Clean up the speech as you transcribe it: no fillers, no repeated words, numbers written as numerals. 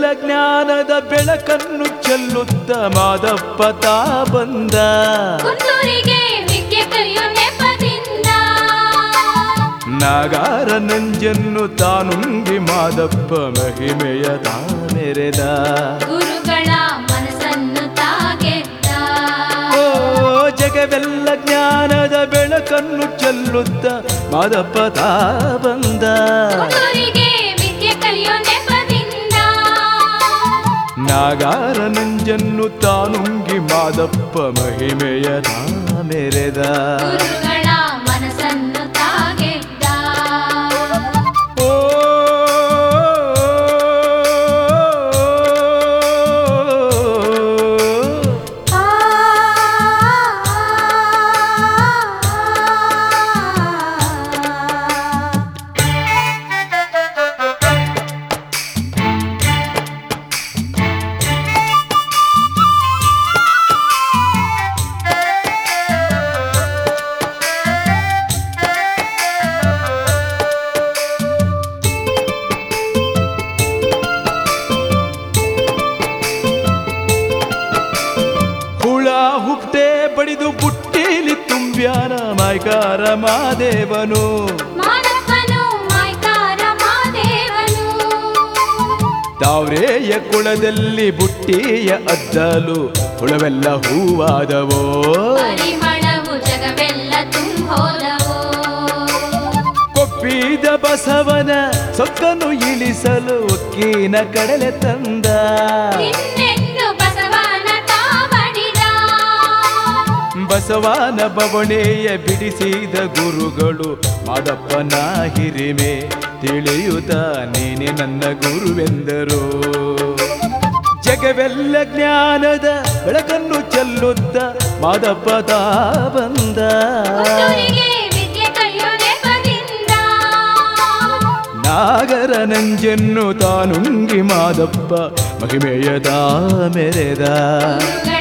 ಜಗವೆಲ್ಲ ಜ್ಞಾನದ ಬೆಳಕನ್ನು ಚೆಲ್ಲುತ್ತ ಮಾದಪ್ಪ ತಾ ಬಂದ. ನಾಗಾರ ನಂಜನ್ನು ತಾನುಂಗಿ ಮಾದಪ್ಪ ಮಹಿಮೆಯ ತಾ ಮೆರೆದ. ಗುರುಗಳ ಮನಸ್ಸನ್ನು ತಾಗೆದ್ದ. ಓ ಜಗವೆಲ್ಲ ಜ್ಞಾನದ ಬೆಳಕನ್ನು ಚೆಲ್ಲುತ್ತ ಮಾದಪ್ಪ ತಾ ಬಂದ. ನಾಗಾರ ನಂಜನ್ನು ತಾನುಂಗಿ ಮಾದಪ್ಪ ಮಹಿಮೆಯ ತಾ ಮೆರೆದ. ಗುರುಗಳ ಮನಸ್ಸನ್ನು ತಾಗೆದ್ದ. ಓ ಹುಟ್ಟೆ ಬಡಿದು ಬುಟ್ಟೇಲಿ ತುಂಬ್ಯಾನ ಮಾಯ್ಕಾರ ಮಾದೇವನು. ತಾವ್ರೇಯ ಕುಳದಲ್ಲಿ ಬುಟ್ಟಿಯ ಅದ್ದಲು ಹುಳವೆಲ್ಲ ಹೂವಾದವೋ. ಕೊಪ್ಪಿದ ಬಸವನ ಸೊಕ್ಕನು ಇಳಿಸಲು ಒಕ್ಕಿನ ಕಡಲೆ ತಂದ. ಬಸವನ ಬವಣೆಯ ಬಿಡಿಸಿದ ಗುರುಗಳು ಮಾದಪ್ಪನ ಹಿರಿಮೆ ತಿಳಿಯುತ್ತ ನೀನೆ ನನ್ನ ಗುರುವೆಂದರು. ಜಗವೆಲ್ಲ ಜ್ಞಾನದ ಬೆಳಕನ್ನು ಚೆಲ್ಲುತ್ತ ಮಾದಪ್ಪ ತಾ ಬಂದ. ನಾಗರ ನಂಜನ್ನು ತಾನುಂಗಿ ಮಾದಪ್ಪ ಮಹಿಮೆಯ ತಾ ಮೆರೆದ.